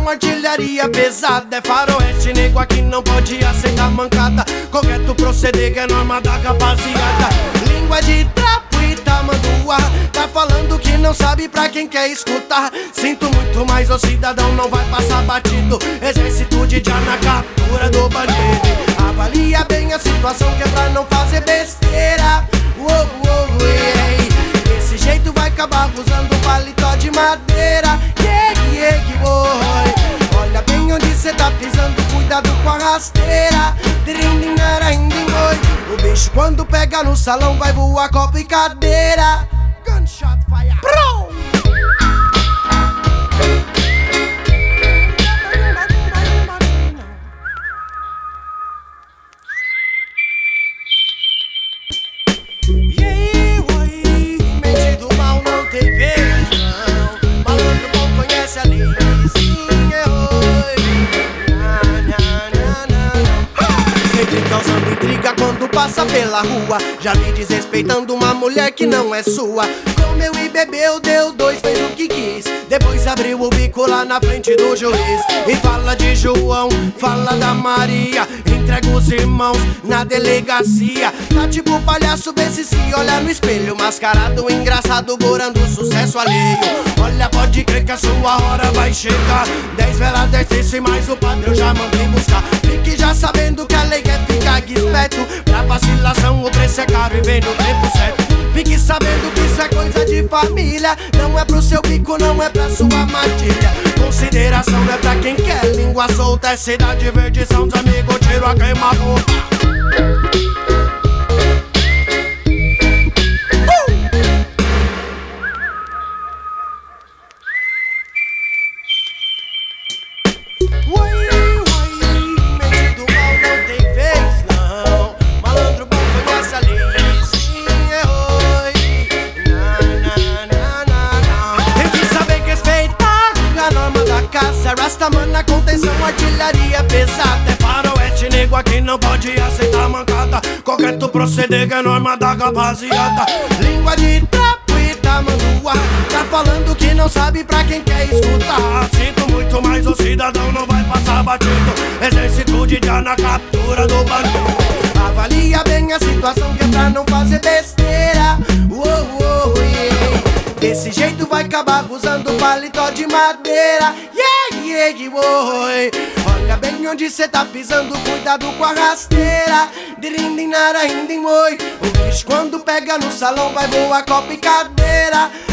contenção, artilharia pesada. É faroeste, nego aqui não pode aceitar mancada. Correto proceder que é norma da rapaziada. Língua de trapo e tamanduá, tá falando que não sabe pra quem quer escutar. Sinto muito, mas o cidadão não vai passar batido. Exército de já na captura do bandido. Avalia bem a situação que é pra não fazer besteira. Desse jeito vai acabar usando paletó de madeira. Olha bem onde cê tá pisando, cuidado com a rasteira. O bicho quando pega no salão vai voar copo e cadeira. Gunshot fire. Pro! Causando intriga quando passa pela rua. Já vi desrespeitando uma mulher que não é sua. Comeu e bebeu, deu dois, fez o que quis. Depois abriu o bico lá na frente do juiz. E fala de João, fala da Maria. Entrega os irmãos na delegacia. Tá tipo palhaço, vê se olha no espelho. Mascarado, engraçado, gorando sucesso alheio. Olha, pode crer que a sua hora vai chegar. 10 velas, 10 terço e mais o padrão já mandei buscar. Fique já sabendo que a lei é ficar esperto. Pra vacilação o preço é caro e vem no tempo certo. Fique sabendo que isso é coisa de família. Não é pro seu bico, não é pra sua matilha. Consideração não é pra quem quer língua solta. É Cidade Verde, são dos amigos, tiro a queima-roupa. Rastaman na contenção, artilharia pesada. É faroeste, nego aqui não pode aceitar mancada. Correto proceder que é norma da rapaziada. Língua de trapo e tamanduá, tá falando que não sabe pra quem quer escutar. Sinto muito, mas o cidadão não vai passar batido. Exército de já na captura do bandido. Avalia bem a situação que é pra não fazer besteira. Desse jeito vai acabar usando paletó de madeira. Olha bem onde cê tá pisando, cuidado com a rasteira. O bicho quando pega no salão vai voar copo e cadeira.